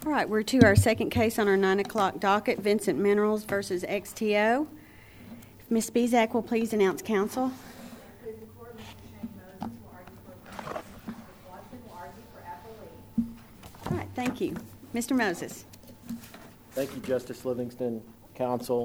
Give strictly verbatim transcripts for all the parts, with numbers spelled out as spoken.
All right, we're to our second case on our nine o'clock docket, Vincent Minerals versus X T O. Miz Bezak will please announce counsel. All right, thank you. Mister Moses. Thank you, Justice Livingston, counsel.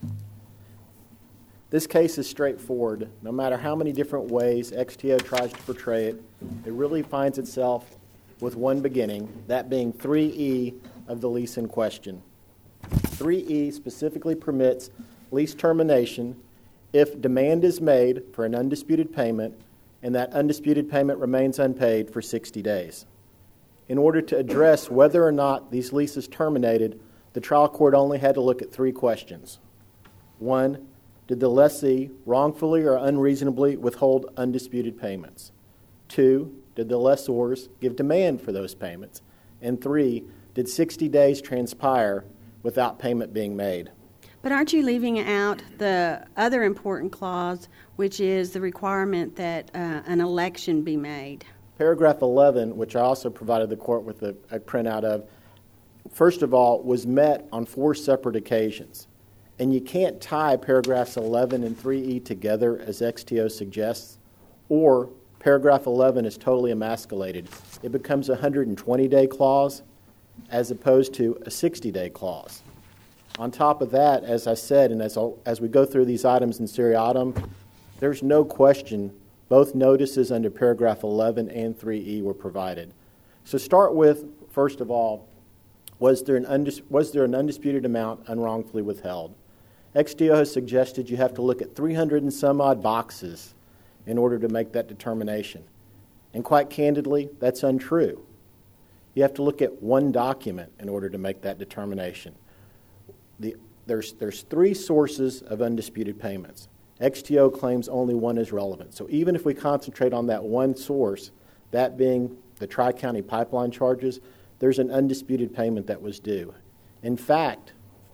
This case is straightforward. No matter how many different ways X T O tries to portray it, it really finds itself with one beginning, that being three E of the lease in question. three E specifically permits lease termination if demand is made for an undisputed payment and that undisputed payment remains unpaid for sixty days. In order to address whether or not these leases terminated, the trial court only had to look at three questions. One, did the lessee wrongfully or unreasonably withhold undisputed payments? Two, did the lessors give demand for those payments? And three, did sixty days transpire without payment being made? But aren't you leaving out the other important clause, which is the requirement that uh, an election be made? Paragraph eleven, which I also provided the court with a, a printout of, first of all, was met on four separate occasions. And you can't tie paragraphs eleven and three E together as X T O suggests, or paragraph eleven is totally emasculated. It becomes a one hundred twenty day clause as opposed to a sixty day clause. On top of that, as I said, and as, as we go through these items in seriatim, there's no question both notices under paragraph eleven and three E were provided. So start with, first of all, was there an, undis- was there an undisputed amount unwrongfully withheld? X T O has suggested you have to look at three hundred and some odd boxes in order to make that determination. And quite candidly, that's untrue. You have to look at one document in order to make that determination. The, there's, there's three sources of undisputed payments. X T O claims only one is relevant. So even if we concentrate on that one source, that being the Tri-County pipeline charges, there's an undisputed payment that was due. In fact,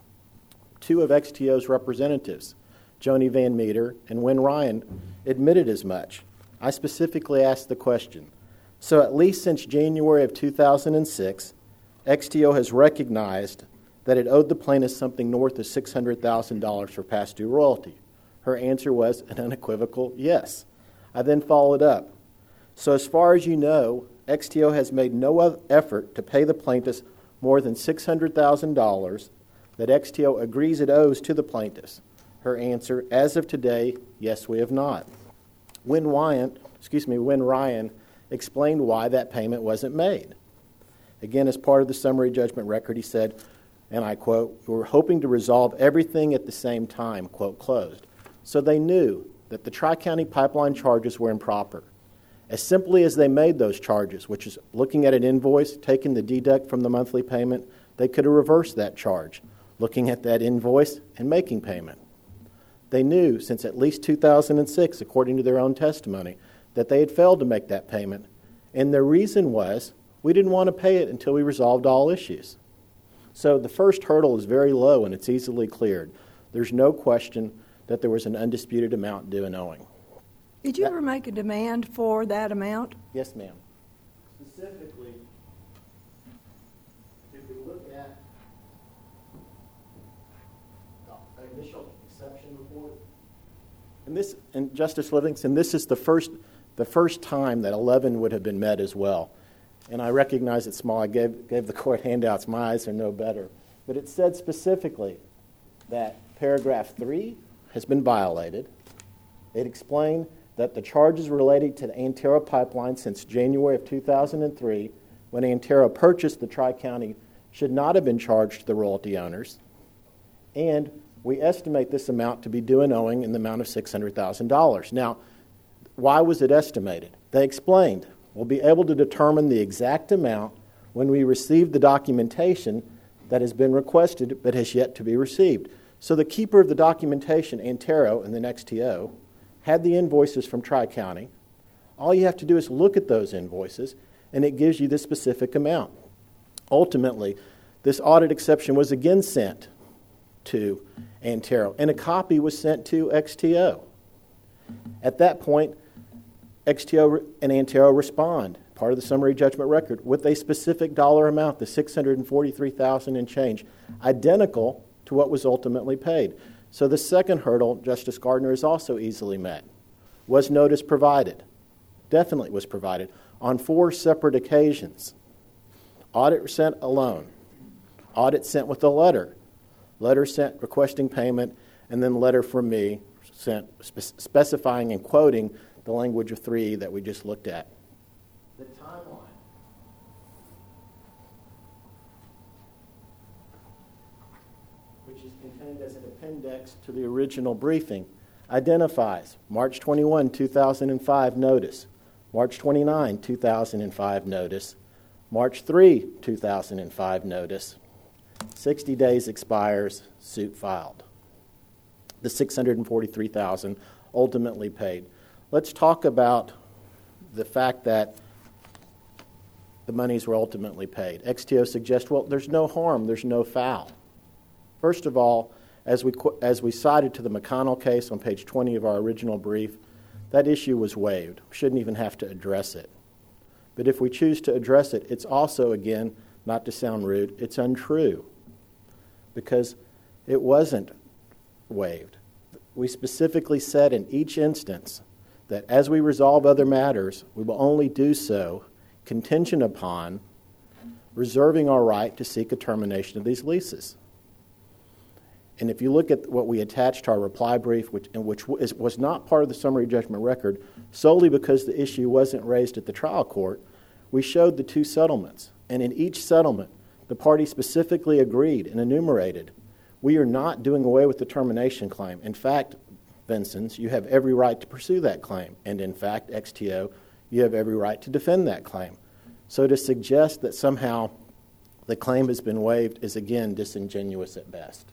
two of X T O's representatives, Joni Van Meter and Wynn Ryan, admitted as much. I specifically asked the question. So at least since January of two thousand six, X T O has recognized that it owed the plaintiff something north of six hundred thousand dollars for past due royalty. Her answer was an unequivocal yes. I then followed up. So as far as you know, X T O has made no effort to pay the plaintiffs more than six hundred thousand dollars that X T O agrees it owes to the plaintiffs. Her answer, as of today, yes, we have not. Wynn Ryan, excuse me, Wynn Ryan explained why that payment wasn't made. Again, as part of the summary judgment record, he said, and I quote, "We were hoping to resolve everything at the same time," quote, closed. So they knew that the Tri-County pipeline charges were improper. As simply as they made those charges, which is looking at an invoice, taking the deduct from the monthly payment, they could have reversed that charge, looking at that invoice and making payment. They knew since at least two thousand six, according to their own testimony, that they had failed to make that payment. And their reason was, we didn't want to pay it until we resolved all issues. So the first hurdle is very low and it's easily cleared. There's no question that there was an undisputed amount due and owing. Did you that, ever make a demand for that amount? Yes, ma'am. Specifically, if we look at the initial exception report, and this, and Justice Livingston, this is the first, the first time that eleven would have been met as well. And I recognize it's small. I gave, gave the court handouts. My eyes are no better. But it said specifically that paragraph three has been violated. It explained that the charges related to the Antero pipeline since January of two thousand three, when Antero purchased the Tri-County, should not have been charged to the royalty owners. And we estimate this amount to be due and owing in the amount of six hundred thousand dollars. Now, why was it estimated? They explained, we'll be able to determine the exact amount when we receive the documentation that has been requested but has yet to be received. So the keeper of the documentation, Antero and the X T O, had the invoices from Tri-County. All you have to do is look at those invoices, and it gives you the specific amount. Ultimately, this audit exception was again sent to Antero, and a copy was sent to X T O. At that point, X T O and Antero respond part of the summary judgment record, with a specific dollar amount, the six hundred forty-three thousand dollars and change, identical to what was ultimately paid. So the second hurdle, Justice Gardner, is also easily met. Was notice provided? Definitely was provided on four separate occasions. Audit sent alone. Audit sent with a letter. Letter sent requesting payment, and then letter from me sent spe- specifying and quoting the language of three E that we just looked at. The timeline. Which is contained as an appendix to the original briefing, identifies March twenty-first, two thousand five notice, March twenty-ninth, two thousand five notice, March third, two thousand five notice, sixty days expires, suit filed. The six hundred forty-three thousand dollars ultimately paid. Let's talk about the fact that the monies were ultimately paid. X T O suggests, well, there's no harm, there's no foul. First of all, as we as we cited to the McConnell case on page twenty of our original brief, that issue was waived. We shouldn't even have to address it. But if we choose to address it, it's also, again, not to sound rude, it's untrue because it wasn't waived. We specifically said in each instance that as we resolve other matters, we will only do so contingent upon reserving our right to seek a termination of these leases. And if you look at what we attached to our reply brief, which, and which is, was not part of the summary judgment record, solely because the issue wasn't raised at the trial court, we showed the two settlements. And in each settlement, the party specifically agreed and enumerated, we are not doing away with the termination claim. In fact, Vincennes, you have every right to pursue that claim. And in fact, X T O, you have every right to defend that claim. So to suggest that somehow the claim has been waived is, again, disingenuous at best.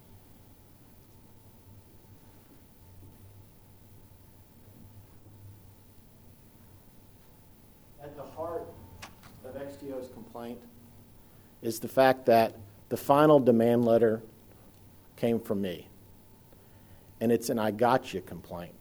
At the heart of X T O's complaint is the fact that the final demand letter came from me. And it's an I got you complaint.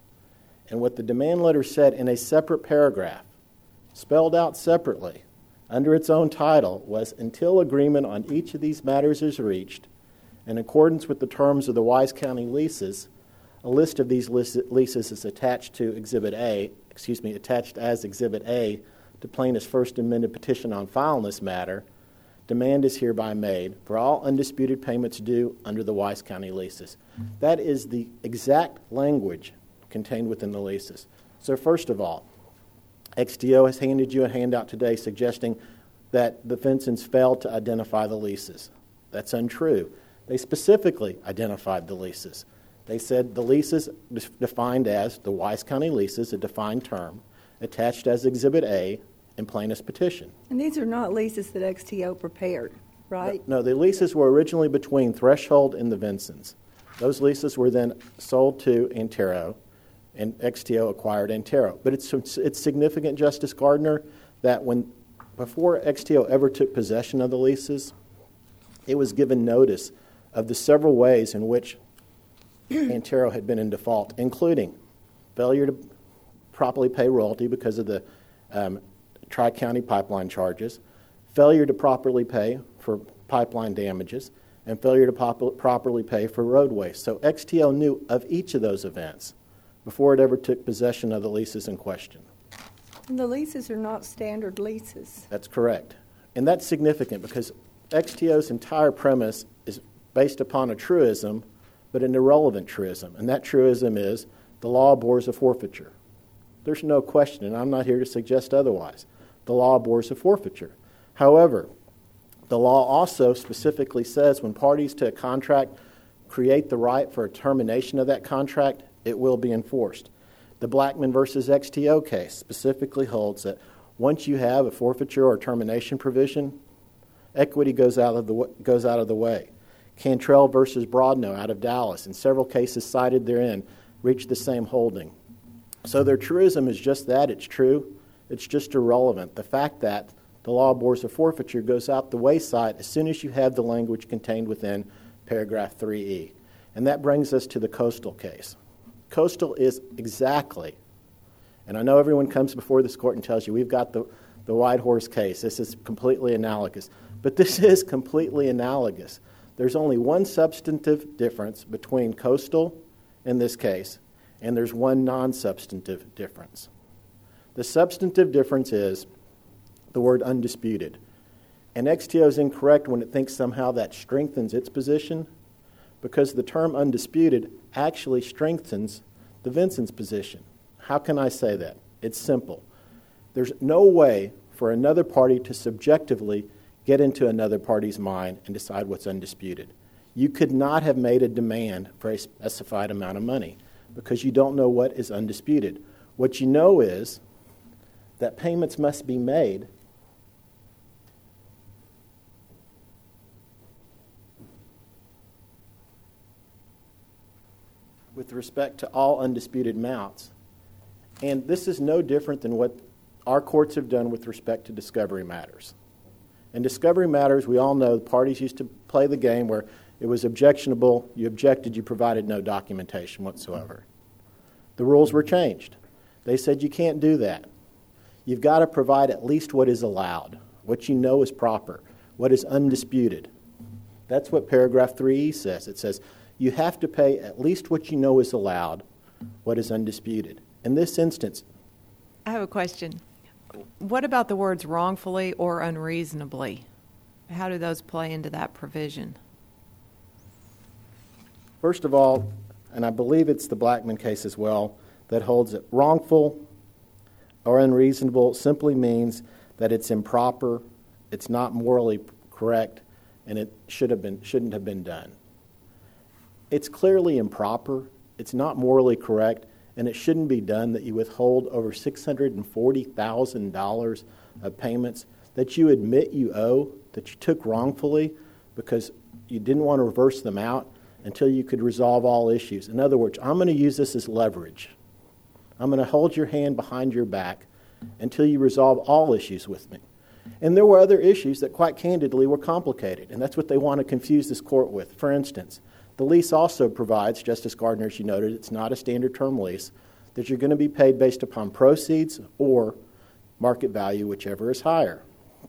And what the demand letter said in a separate paragraph, spelled out separately, under its own title, was until agreement on each of these matters is reached, in accordance with the terms of the Wise County leases, a list of these leases is attached to Exhibit A, excuse me, attached as Exhibit A to plaintiff's first amended petition on file in this matter. Demand is hereby made for all undisputed payments due under the Wise County leases. That is the exact language contained within the leases. So first of all, X T O has handed you a handout today suggesting that the Vincennes failed to identify the leases. That's untrue. They specifically identified the leases. They said the leases defined as the Wise County leases, a defined term, attached as Exhibit A in plaintiff's petition. And these are not leases that X T O prepared, right? No, the leases were originally between Threshold and the Vincennes. Those leases were then sold to Antero, and X T O acquired Antero. But it's it's significant, Justice Gardner, that when before X T O ever took possession of the leases, it was given notice of the several ways in which Antero had been in default, including failure to properly pay royalty because of the um, Tri-County pipeline charges, failure to properly pay for pipeline damages, and failure to pop- properly pay for roadways. So X T O knew of each of those events before it ever took possession of the leases in question. And the leases are not standard leases. That's correct. And that's significant because X T O's entire premise is based upon a truism, but an irrelevant truism. And that truism is the law abhors a forfeiture. There's no question, and I'm not here to suggest otherwise. The law abhors a forfeiture. However, the law also specifically says when parties to a contract create the right for a termination of that contract, it will be enforced. The Blackman versus X T O case specifically holds that once you have a forfeiture or termination provision, equity goes out of the goes out of the way. Cantrell versus Broadno out of Dallas, in several cases cited therein, reached the same holding. So their truism is just that, it's true, it's just irrelevant. The fact that the law abhors a forfeiture goes out the wayside as soon as you have the language contained within paragraph three E. And that brings us to the Coastal case. Coastal is exactly, And I know everyone comes before this court and tells you, we've got the, the White Horse case. This is completely analogous. But this is completely analogous. There's only one substantive difference between Coastal, in this case, and there's one non-substantive difference. The substantive difference is the word undisputed. And X T O is incorrect when it thinks somehow that strengthens its position, because the term undisputed actually strengthens the Vinson's position. How can I say that? It's simple. There's no way for another party to subjectively get into another party's mind and decide what's undisputed. You could not have made a demand for a specified amount of money because you don't know what is undisputed. What you know is that payments must be made with respect to all undisputed amounts. And this is no different than what our courts have done with respect to discovery matters. In discovery matters, we all know the parties used to play the game where it was objectionable, you objected, you provided no documentation whatsoever. The rules were changed. They said you can't do that. You've got to provide at least what is allowed, what you know is proper, what is undisputed. That's what paragraph three E says. It says you have to pay at least what you know is allowed, what is undisputed. In this instance, I have a question. What about the words wrongfully or unreasonably? How do those play into that provision? First of all, and I believe it's the Blackman case as well, that holds that wrongful or unreasonable simply means that it's improper, it's not morally correct, and it should have been, shouldn't have been done. It's clearly improper, it's not morally correct, and it shouldn't be done that you withhold over six hundred forty thousand dollars of payments that you admit you owe, that you took wrongfully because you didn't want to reverse them out until you could resolve all issues. In other words, I'm going to use this as leverage. I'm going to hold your hand behind your back until you resolve all issues with me. And there were other issues that quite candidly were complicated, and that's what they want to confuse this court with. For instance, the lease also provides, Justice Gardner, as you noted, it's not a standard term lease, that you're going to be paid based upon proceeds or market value, whichever is higher.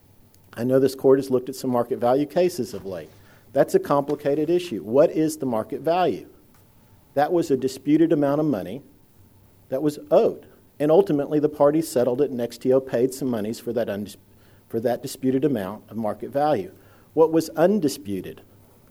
I know this court has looked at some market value cases of late. That's a complicated issue. What is the market value? That was a disputed amount of money that was owed. And ultimately, the parties settled it, and X T O paid some monies for that, undis- for that disputed amount of market value. What was undisputed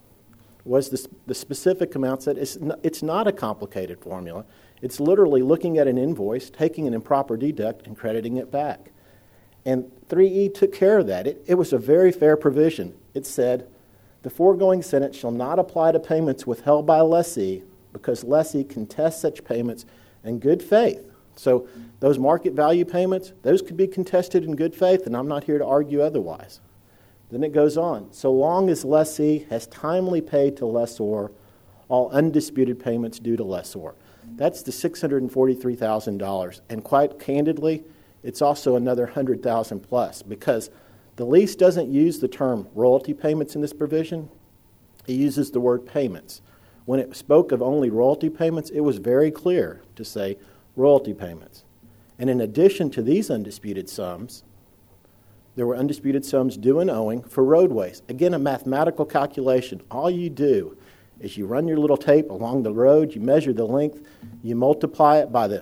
was the, the specific amounts that it's not, it's not a complicated formula. It's literally looking at an invoice, taking an improper deduct, and crediting it back. And three E took care of that. It, it was a very fair provision. It said, the foregoing sentence shall not apply to payments withheld by lessee because lessee contests such payments in good faith. So those market value payments, those could be contested in good faith, and I'm not here to argue otherwise. Then it goes on. So long as lessee has timely paid to lessor all undisputed payments due to lessor. That's the six hundred forty-three thousand dollars. And quite candidly, it's also another one hundred thousand dollars plus because the lease doesn't use the term royalty payments in this provision. It uses the word payments. When it spoke of only royalty payments, it was very clear to say royalty payments. And in addition to these undisputed sums, there were undisputed sums due and owing for roadways. Again, a mathematical calculation. All you do is you run your little tape along the road, you measure the length, you multiply it by the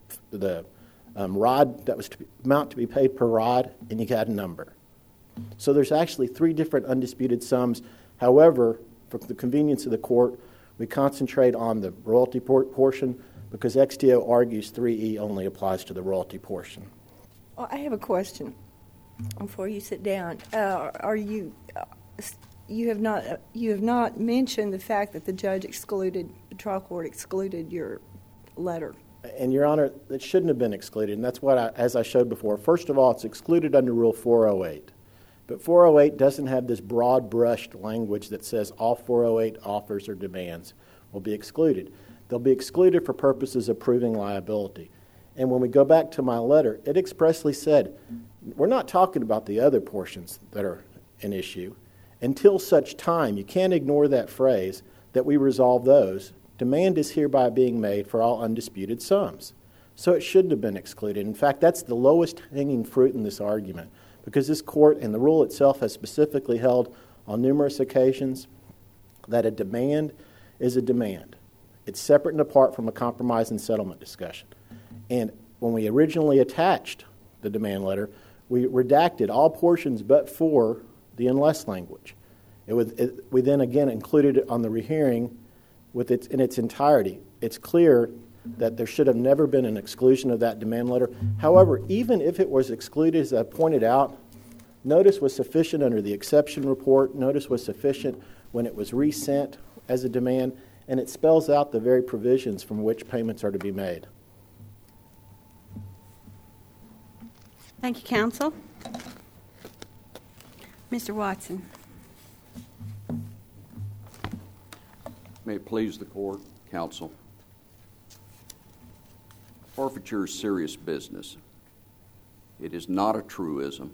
the um, rod that was to be, amount to be paid per rod, and you got a number. So there's actually three different undisputed sums. However, for the convenience of the court, we concentrate on the royalty por- portion because X T O argues three E only applies to the royalty portion. Well, I have a question before you sit down. Uh, are you uh, you have not uh, you have not mentioned the fact that the judge excluded the trial court excluded your letter? And Your Honor, it shouldn't have been excluded, and that's what I, as I showed before. First of all, it's excluded under Rule four oh eight. But four oh eight doesn't have this broad-brushed language that says all four oh eight offers or demands will be excluded. They'll be excluded for purposes of proving liability. And when we go back to my letter, it expressly said, we're not talking about the other portions that are an issue. Until such time, you can't ignore that phrase, that we resolve those. Demand is hereby being made for all undisputed sums. So it shouldn't have been excluded. In fact, that's the lowest hanging fruit in this argument, because this court and the rule itself has specifically held on numerous occasions that a demand is a demand. It's separate and apart from a compromise and settlement discussion. And when we originally attached the demand letter, we redacted all portions but for the unless language. It was, it, we then again included it on the rehearing with its, in its entirety. It's clear that there should have never been an exclusion of that demand letter. However, even if it was excluded, as I pointed out, notice was sufficient under the exception report. Notice was sufficient when it was resent as a demand, and it spells out the very provisions from which payments are to be made. Thank you, counsel. Mister Watson. May it please the court, counsel. Forfeiture is serious business. It is not a truism.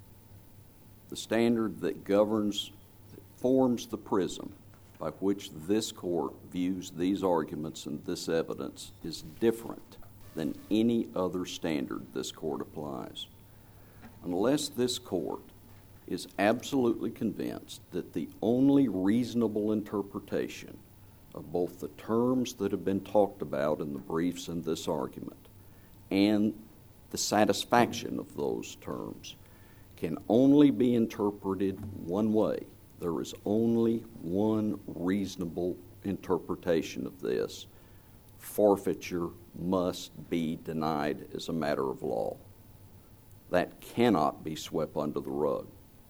The standard that governs, that forms the prism by which this court views these arguments and this evidence is different than any other standard this court applies. Unless this court is absolutely convinced that the only reasonable interpretation of both the terms that have been talked about in the briefs in this argument and the satisfaction of those terms can only be interpreted one way. There is only one reasonable interpretation of this. Forfeiture must be denied as a matter of law. That cannot be swept under the rug.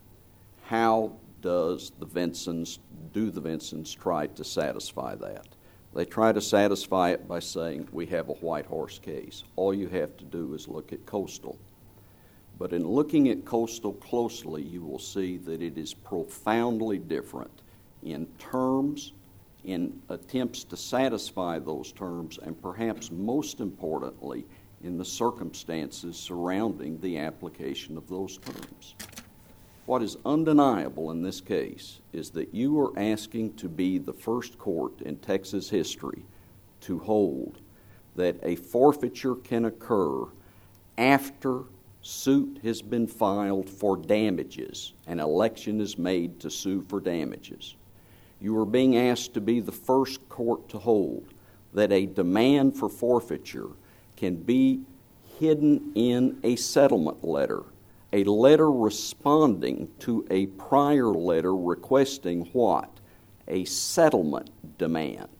How does the Vinsons, do the Vinsons try to satisfy that? They try to satisfy it by saying, we have a white horse case. All you have to do is look at Coastal. But in looking at Coastal closely, you will see that it is profoundly different in terms, in attempts to satisfy those terms, and perhaps most importantly, in the circumstances surrounding the application of those terms. What is undeniable in this case is that you are asking to be the first court in Texas history to hold that a forfeiture can occur after suit has been filed for damages. An election is made to sue for damages. You are being asked to be the first court to hold that a demand for forfeiture can be hidden in a settlement letter, a letter responding to a prior letter requesting what? A settlement demand.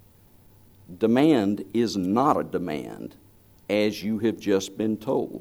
Demand is not a demand, as you have just been told.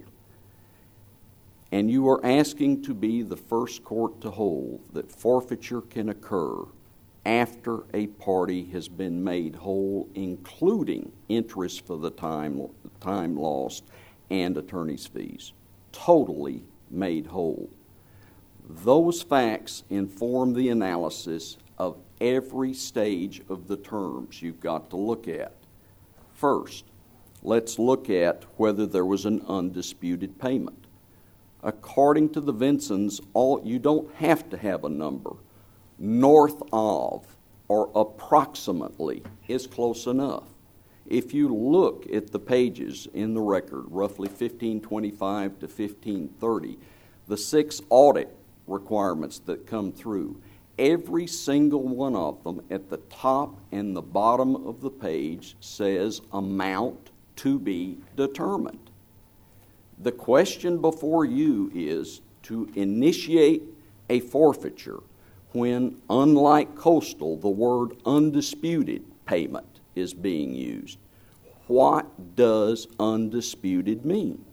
And you are asking to be the first court to hold that forfeiture can occur after a party has been made whole, including interest for the time, time lost and attorney's fees. Totally made whole. Those facts inform the analysis of every stage of the terms you've got to look at. First, let's look at whether there was an undisputed payment. According to the Vinsons, all, you don't have to have a number. North of or approximately is close enough. If you look at the pages in the record, roughly fifteen twenty-five to fifteen thirty, the six audit requirements that come through, every single one of them at the top and the bottom of the page says amount to be determined. The question before you is to initiate a forfeiture when, unlike Coastal, the word undisputed payment is being used. What does undisputed mean?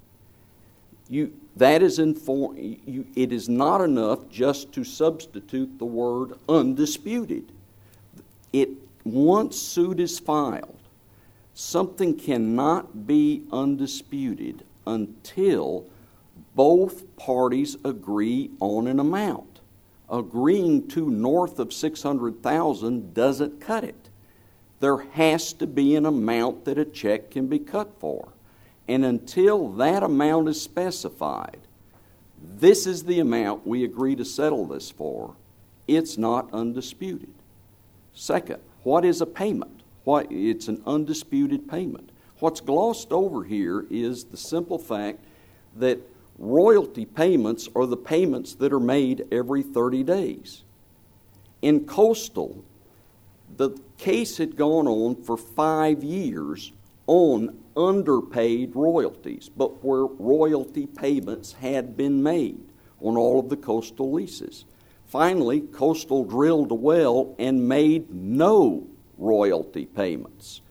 You, that is inform, you, it is not enough just to substitute the word undisputed. It, once suit is filed, something cannot be undisputed until both parties agree on an amount. Agreeing to north of six hundred thousand dollars doesn't cut it. There has to be an amount that a check can be cut for. And until that amount is specified, this is the amount we agree to settle this for, it's not undisputed. Second, what is a payment? What, it's an undisputed payment. What's glossed over here is the simple fact that royalty payments are the payments that are made every thirty days. In Coastal, the case had gone on for five years on underpaid royalties, but where royalty payments had been made on all of the Coastal leases. Finally, Coastal drilled a well and made no royalty payments.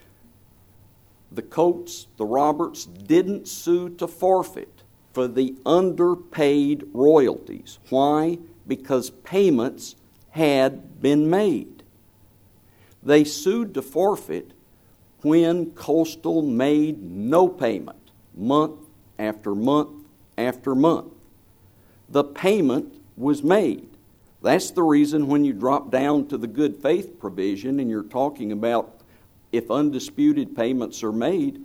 The Coates, the Roberts, didn't sue to forfeit for the underpaid royalties. Why? Because payments had been made. They sued to forfeit when Coastal made no payment, month after month after month. The payment was made. That's the reason when you drop down to the good faith provision and you're talking about if undisputed payments are made,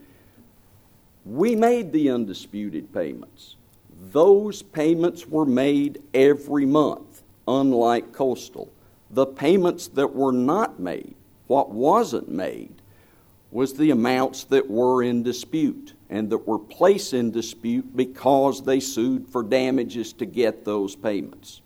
we made the undisputed payments. Those payments were made every month, unlike Coastal. The payments that were not made, what wasn't made, was the amounts that were in dispute and that were placed in dispute because they sued for damages to get those payments.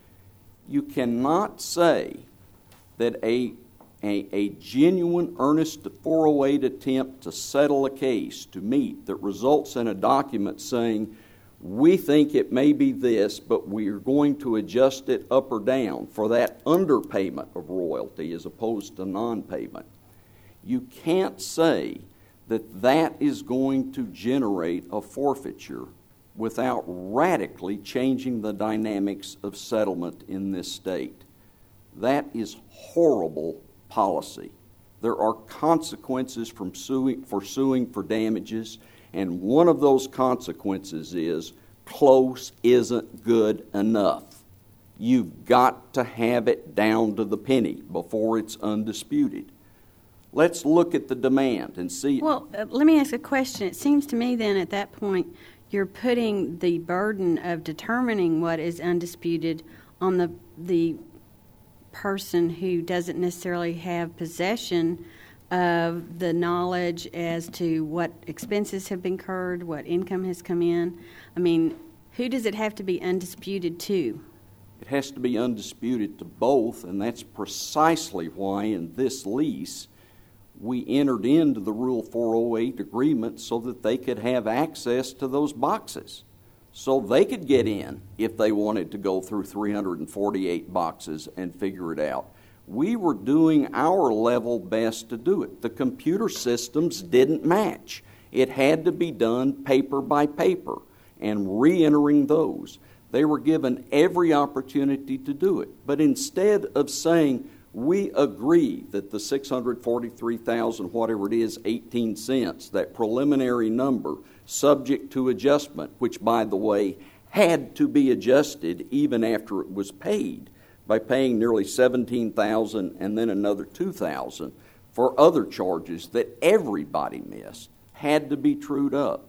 You cannot say that a, a, a genuine, earnest four oh eight attempt to settle a case, to meet, that results in a document saying, we think it may be this, but we are going to adjust it up or down for that underpayment of royalty as opposed to non-payment. You can't say that that is going to generate a forfeiture without radically changing the dynamics of settlement in this state. That is horrible policy. There are consequences from suing, for suing for damages, and one of those consequences is close isn't good enough. You've got to have it down to the penny before it's undisputed. Let's look at the demand and see. Well, uh, let me ask a question. It seems to me then at that point you're putting the burden of determining what is undisputed on the the person who doesn't necessarily have possession of the knowledge as to what expenses have been incurred, what income has come in. I mean, who does it have to be undisputed to? It has to be undisputed to both, and that's precisely why in this lease we entered into the Rule four oh eight agreement so that they could have access to those boxes, so they could get in if they wanted to go through three hundred forty-eight boxes and figure it out. We were doing our level best to do it. The computer systems didn't match. It had to be done paper by paper and re-entering those. They were given every opportunity to do it. But instead of saying, we agree that the six hundred forty-three thousand, whatever it is, eighteen cents, that preliminary number, subject to adjustment, which, by the way, had to be adjusted even after it was paid by paying nearly seventeen thousand dollars and then another two thousand dollars for other charges that everybody missed, had to be trued up.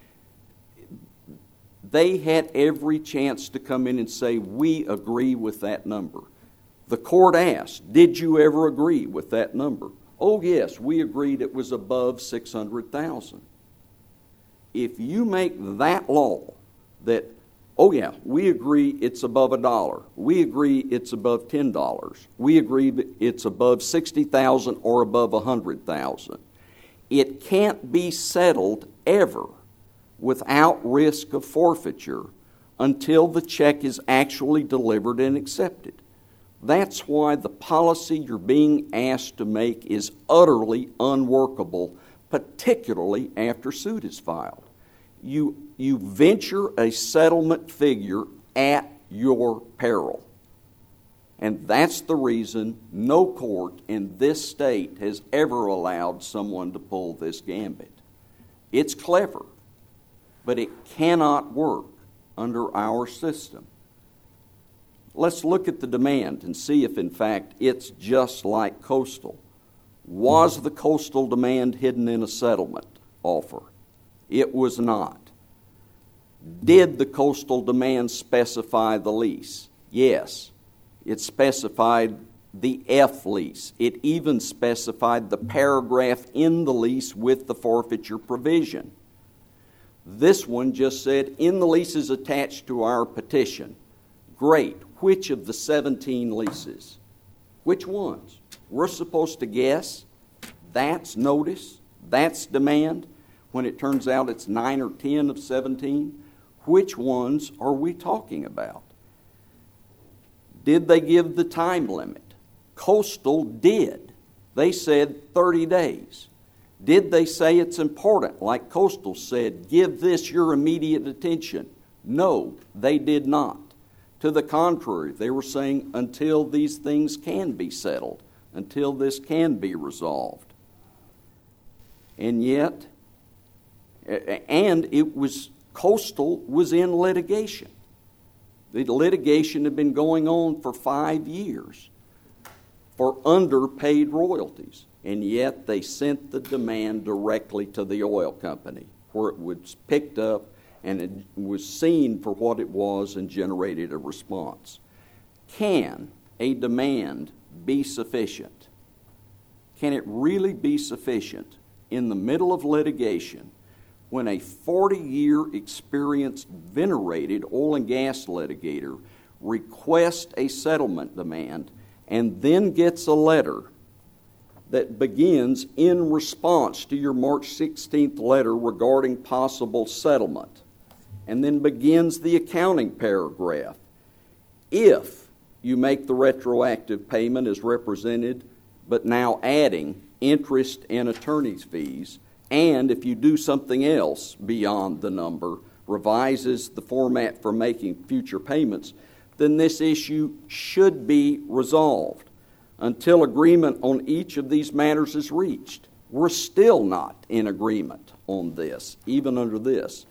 They had every chance to come in and say, we agree with that number. The court asked, did you ever agree with that number? Oh, yes, we agreed it was above six hundred thousand dollars. If you make that law that, oh, yeah, we agree it's above a dollar, we agree it's above ten dollars, we agree it's above sixty thousand dollars or above one hundred thousand dollars, it can't be settled ever without risk of forfeiture until the check is actually delivered and accepted. That's why the policy you're being asked to make is utterly unworkable, particularly after suit is filed. You, you venture a settlement figure at your peril. And that's the reason no court in this state has ever allowed someone to pull this gambit. It's clever, but it cannot work under our system. Let's look at the demand and see if, in fact, it's just like Coastal. Was the Coastal demand hidden in a settlement offer? It was not. Did the Coastal demand specify the lease? Yes. It specified the F lease. It even specified the paragraph in the lease with the forfeiture provision. This one just said, in the leases attached to our petition. Great. Which of the seventeen leases? Which ones? We're supposed to guess. That's notice. That's demand. When it turns out it's nine or ten of seventeen. Which ones are we talking about? Did they give the time limit? Coastal did. They said thirty days. Did they say it's important? Like Coastal said, give this your immediate attention. No, they did not. To the contrary, they were saying until these things can be settled, until this can be resolved. And yet, and it was, Coastal was in litigation. The litigation had been going on for five years for underpaid royalties. And yet they sent the demand directly to the oil company, where it was picked up and it was seen for what it was and generated a response. Can a demand be sufficient? Can it really be sufficient in the middle of litigation when a forty-year experienced, venerated oil and gas litigator requests a settlement demand and then gets a letter that begins in response to your March sixteenth letter regarding possible settlement, and then begins the accounting paragraph. If you make the retroactive payment as represented, but now adding interest and attorney's fees, and if you do something else beyond the number, revises the format for making future payments, then this issue should be resolved until agreement on each of these matters is reached. We're still not in agreement on this, even under this.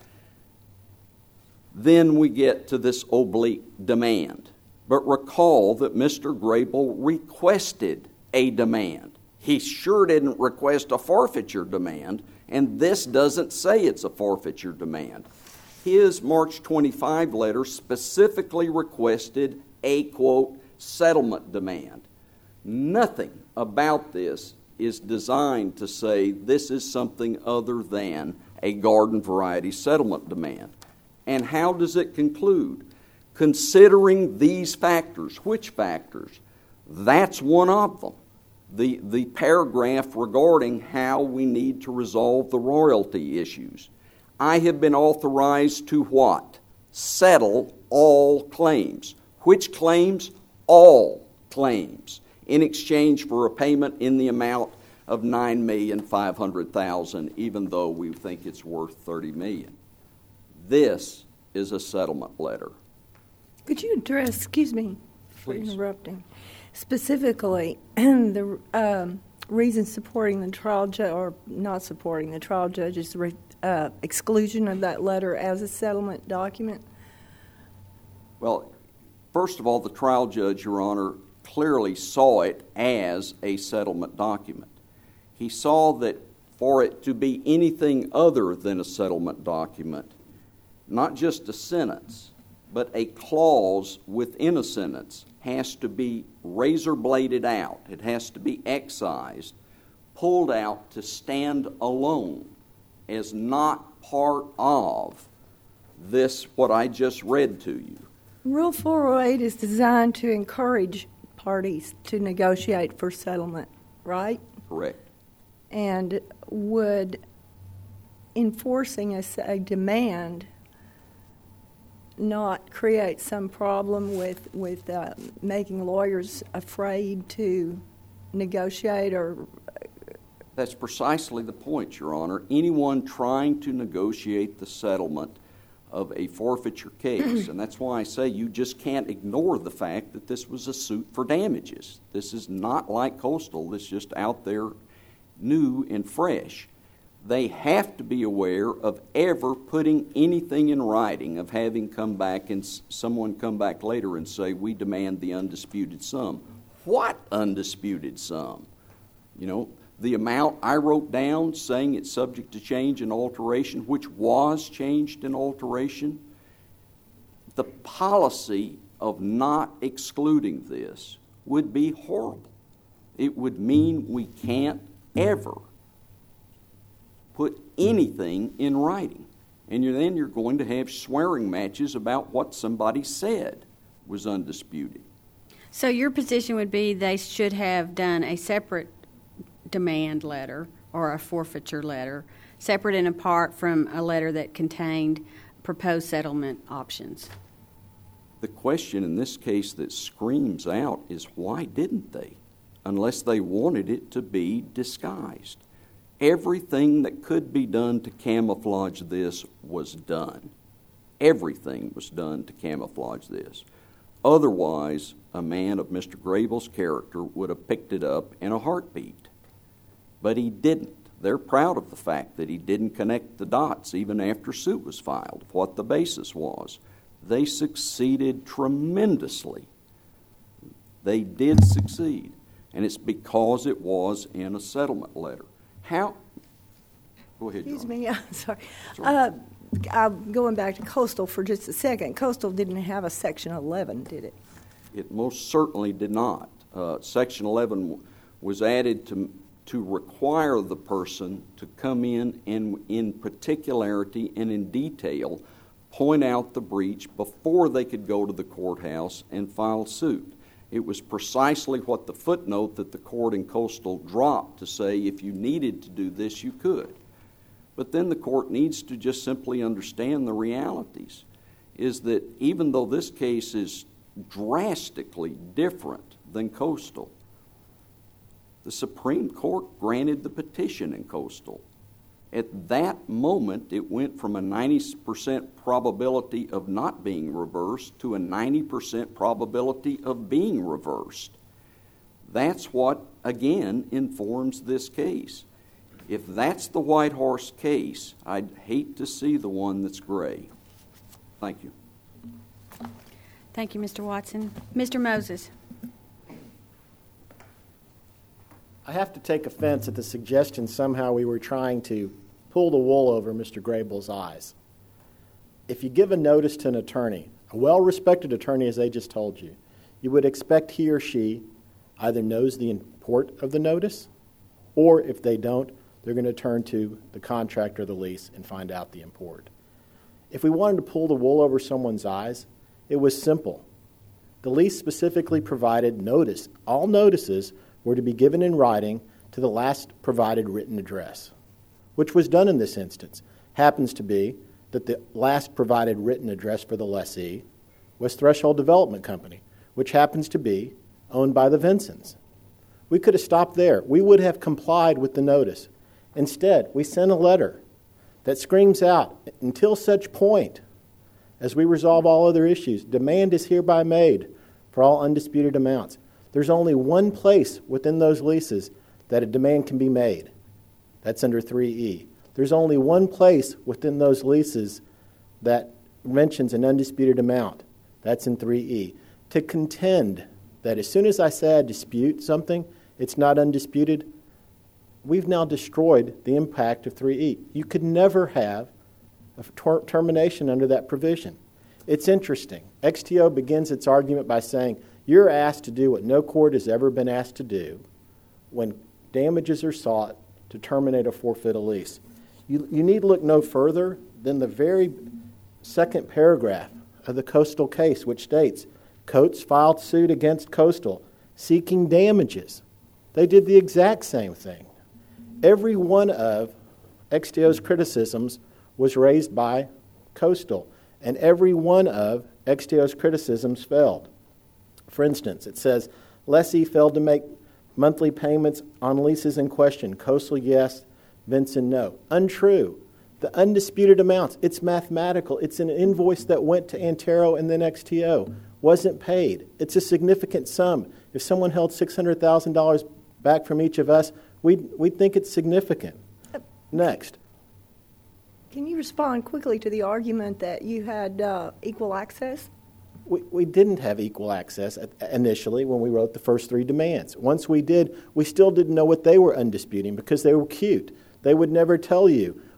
Then we get to this oblique demand. But recall that Mister Grable requested a demand. He sure didn't request a forfeiture demand, and this doesn't say it's a forfeiture demand. His March twenty-fifth letter specifically requested a, quote, settlement demand. Nothing about this is designed to say this is something other than a garden variety settlement demand. And how does it conclude? Considering these factors. Which factors? That's one of them. The, the paragraph regarding how we need to resolve the royalty issues. I have been authorized to what? Settle all claims. Which claims? All claims. In exchange for a payment in the amount of nine million five hundred thousand dollars, even though we think it's worth thirty million dollars. This is a settlement letter. Could you address, excuse me for Please. interrupting, specifically the um, reason supporting the trial judge, or not supporting the trial judge's re, uh, exclusion of that letter as a settlement document? Well, first of all, the trial judge, Your Honor, clearly saw it as a settlement document. He saw that for it to be anything other than a settlement document, not just a sentence, but a clause within a sentence has to be razor bladed out. It has to be excised, pulled out to stand alone as not part of this, what I just read to you. Rule four oh eight is designed to encourage parties to negotiate for settlement, right? Correct. And would enforcing a, a demand not create some problem with, with uh, making lawyers afraid to negotiate? Or That's precisely the point, Your Honor. Anyone trying to negotiate the settlement of a forfeiture case, and that's why I say you just can't ignore the fact that this was a suit for damages. This is not like Coastal. This is just out there new and fresh. They have to be aware of ever putting anything in writing, of having come back and someone come back later and say, we demand the undisputed sum. What undisputed sum? You know, the amount I wrote down saying it's subject to change and alteration, which was changed and alteration. The policy of not excluding this would be horrible. It would mean we can't ever put anything in writing. And you're, then you're going to have swearing matches about what somebody said was undisputed. So your position would be they should have done a separate demand letter or a forfeiture letter, separate and apart from a letter that contained proposed settlement options. The question in this case that screams out is why didn't they? Unless they wanted it to be disguised. Everything that could be done to camouflage this was done. Everything was done to camouflage this. Otherwise, a man of Mister Grable's character would have picked it up in a heartbeat. But he didn't. They're proud of the fact that he didn't connect the dots even after suit was filed, of what the basis was. They succeeded tremendously. They did succeed. And it's because it was in a settlement letter. How? Go ahead, Excuse John. me, I'm sorry. Sorry. Uh, I'm going back to Coastal for just a second. Coastal didn't have a Section eleven, did it? It most certainly did not. Uh, Section eleven w- was added to to require the person to come in and in particularity and in detail point out the breach before they could go to the courthouse and file suit. It was precisely what the footnote that the court in Coastal dropped to say if you needed to do this, you could. But then the court needs to just simply understand the realities, is that even though this case is drastically different than Coastal, the Supreme Court granted the petition in Coastal. At that moment, it went from a ninety percent probability of not being reversed to a ninety percent probability of being reversed. That's what, again, informs this case. If that's the White Horse case, I'd hate to see the one that's gray. Thank you. Thank you, Mister Watson. Mister Moses. I have to take offense at the suggestion somehow we were trying to pull the wool over Mister Grable's eyes. If you give a notice to an attorney, a well-respected attorney, as they just told you, you would expect he or she either knows the import of the notice, or if they don't, they're going to turn to the contract or the lease and find out the import. If we wanted to pull the wool over someone's eyes, it was simple. The lease specifically provided notice. All notices were to be given in writing to the last provided written address, which was done in this instance. Happens to be that the last provided written address for the lessee was Threshold Development Company, which happens to be owned by the Vinsons. We could have stopped there. We would have complied with the notice. Instead, we sent a letter that screams out, until such point as we resolve all other issues, demand is hereby made for all undisputed amounts. There's only one place within those leases that a demand can be made. That's under three E. There's only one place within those leases that mentions an undisputed amount. That's in three E. To contend that as soon as I say I dispute something, it's not undisputed, we've now destroyed the impact of three E. You could never have a ter- termination under that provision. It's interesting. X T O begins its argument by saying, you're asked to do what no court has ever been asked to do when damages are sought to terminate or forfeit a lease. You, you need look no further than the very second paragraph of the Coastal case, which states, Coates filed suit against Coastal seeking damages. They did the exact same thing. Every one of X T O's criticisms was raised by Coastal, and every one of X T O's criticisms failed. For instance, it says, lessee failed to make monthly payments on leases in question. Coastal, yes. Vinson, no. Untrue. The undisputed amounts, it's mathematical. It's an invoice that went to Antero and then X T O. Wasn't paid. It's a significant sum. If someone held six hundred thousand dollars back from each of us, we'd, we'd think it's significant. Next. Can you respond quickly to the argument that you had uh, equal access? We, we didn't have equal access at, initially when we wrote the first three demands. Once we did, we still didn't know what they were undisputing because they were cute. They would never tell you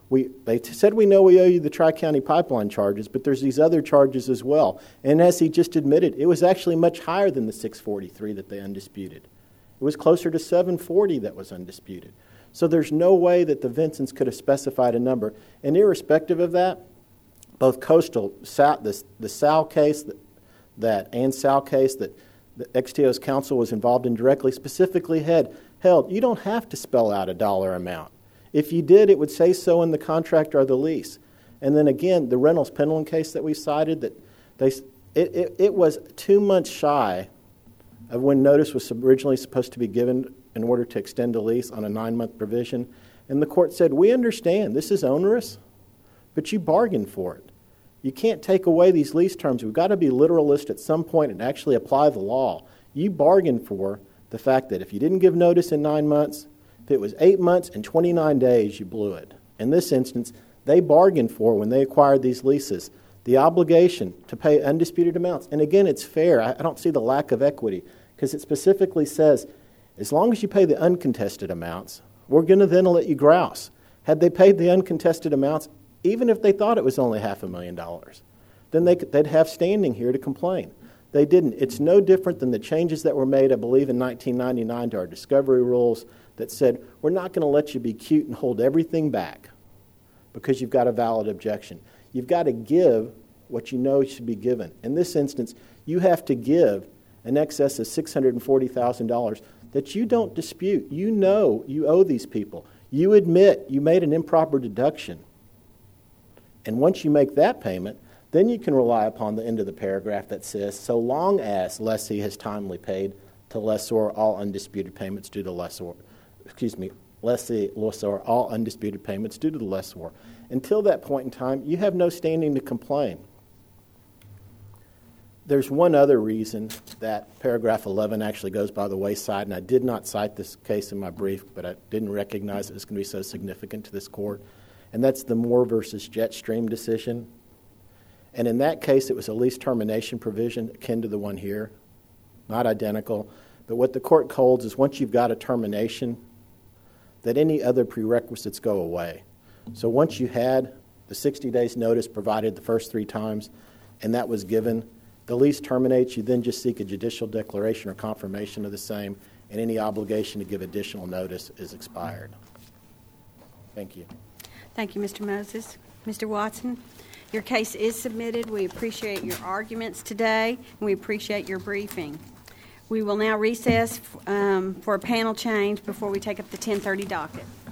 We, they t- said, we know we owe you the Tri-County pipeline charges, but there's these other charges as well. And as he just admitted, it was actually much higher than the six forty-three that they undisputed. It was closer to seven forty that was undisputed. So there's no way that the Vincents could have specified a number. And irrespective of that, both Coastal, Sal, the, the Sal case that, that and Sal case that the X T O's counsel was involved in directly, specifically had held, you don't have to spell out a dollar amount. If you did, it would say so in the contract or the lease. And then again, the Reynolds-Pendleton case that we cited, that they it, it, it was two months shy of when notice was originally supposed to be given in order to extend a lease on a nine-month provision. And the court said, we understand this is onerous, but you bargained for it. You can't take away these lease terms. We've got to be literalist at some point and actually apply the law. You bargained for the fact that if you didn't give notice in nine months, if it was eight months and twenty-nine days, you blew it. In this instance, they bargained for, when they acquired these leases, the obligation to pay undisputed amounts. And again, it's fair. I don't see the lack of equity, because it specifically says, as long as you pay the uncontested amounts, we're going to then let you grouse. Had they paid the uncontested amounts, even if they thought it was only half a million dollars, then they could, they'd have standing here to complain. They didn't. It's no different than the changes that were made, I believe, in nineteen ninety-nine to our discovery rules that said, we're not going to let you be cute and hold everything back because you've got a valid objection. You've got to give what you know should be given. In this instance, you have to give in excess of six hundred forty thousand dollars that you don't dispute. You know you owe these people. You admit you made an improper deduction. And once you make that payment, then you can rely upon the end of the paragraph that says, so long as lessee has timely paid to lessor all undisputed payments due to lessor, excuse me, lessee, lessor all undisputed payments due to the lessor. Until that point in time, you have no standing to complain. There's one other reason that paragraph eleven actually goes by the wayside, and I did not cite this case in my brief, but I didn't recognize it was going to be so significant to this court, and that's the Moore versus Jetstream decision. And in that case, it was a lease termination provision akin to the one here, not identical. But what the court holds is once you've got a termination, that any other prerequisites go away. So once you had the sixty days notice provided the first three times, and that was given, the lease terminates. You then just seek a judicial declaration or confirmation of the same, and any obligation to give additional notice is expired. Thank you. Thank you, Mister Moses. Mister Watson, your case is submitted. We appreciate your arguments today, and we appreciate your briefing. We will now recess um, for a panel change before we take up the ten thirty docket.